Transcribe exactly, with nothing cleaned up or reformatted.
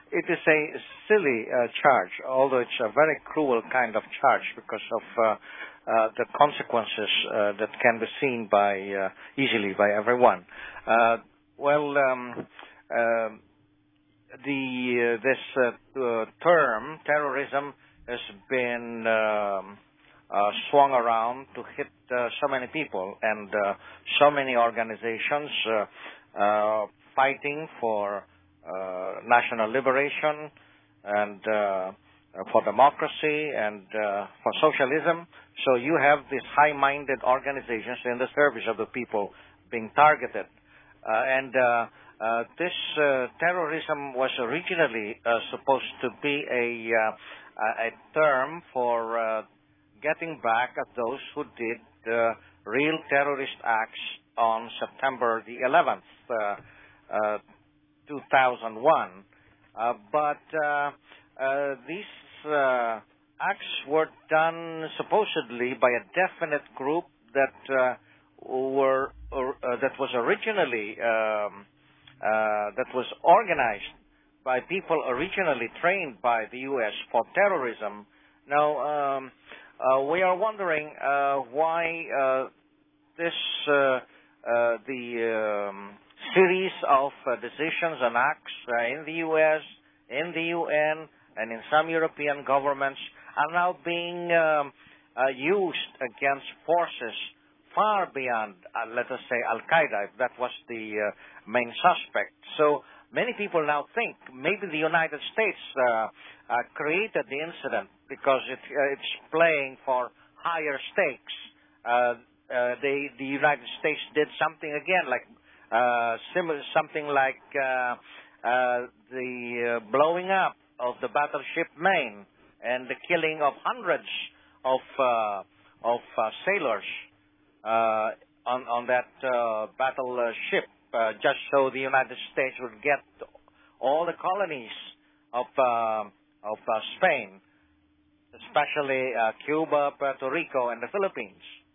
it is a silly uh, charge, although it's a very cruel kind of charge because of uh, uh, the consequences uh, that can be seen by uh, easily by everyone. Uh, well, um, uh, the uh, this uh, uh, term terrorism has been um, uh, swung around to hit uh, so many people and uh, so many organizations uh, uh, fighting for uh, national liberation and uh, for democracy and uh, for socialism. So you have these high-minded organizations in the service of the people being targeted. Uh, and uh, uh, this uh, terrorism was originally uh, supposed to be a, uh, a term for uh, getting back at those who did uh, real terrorist acts on September the eleventh, uh, uh, two thousand one. Uh, but uh, uh, these uh, acts were done supposedly by a definite group that uh, were or, uh, that was originally um, uh, that was organized by people originally trained by the U S for terrorism. Now um, uh, we are wondering uh, why uh, this uh, uh, the um, series of uh, decisions and acts uh, in the U S, in the U N, and in some European governments are now being um, uh, used against forces far beyond, uh, let us say, Al-Qaeda, if that was the uh, main suspect. So many people now think maybe the United States uh, uh, created the incident because it, uh, it's playing for higher stakes. Uh, uh, they, the United States did something again, like uh, similar, something like uh, uh, the uh, blowing up of the battleship Maine and the killing of hundreds of uh, of uh, sailors uh, on on that uh, battleship, uh, just so the United States would get all the colonies of uh, of uh, Spain, especially uh, Cuba, Puerto Rico, and the Philippines.